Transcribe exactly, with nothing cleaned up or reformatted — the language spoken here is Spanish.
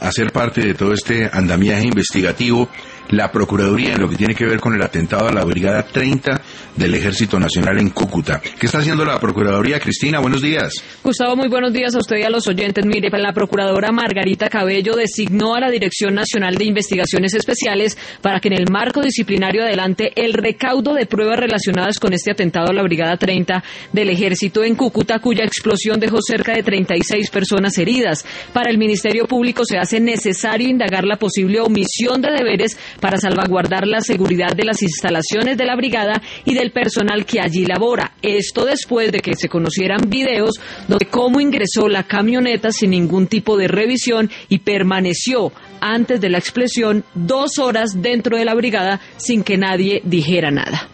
hacer parte de todo este andamiaje investigativo la Procuraduría en lo que tiene que ver con el atentado a la Brigada treinta del Ejército Nacional en Cúcuta. ¿Qué está haciendo la Procuraduría? Cristina, buenos días. Gustavo, muy buenos días a usted y a los oyentes. Mire, la Procuradora Margarita Cabello designó a la Dirección Nacional de Investigaciones Especiales para que en el marco disciplinario adelante el recaudo de pruebas relacionadas con este atentado a la Brigada treinta del Ejército en Cúcuta, cuya explosión dejó cerca de treinta y seis personas heridas. Para el Ministerio Público se hace necesario indagar la posible omisión de deberes para salvaguardar la seguridad de las instalaciones de la brigada y del personal que allí labora. Esto después de que se conocieran videos de cómo ingresó la camioneta sin ningún tipo de revisión y permaneció antes de la explosión dos horas dentro de la brigada sin que nadie dijera nada.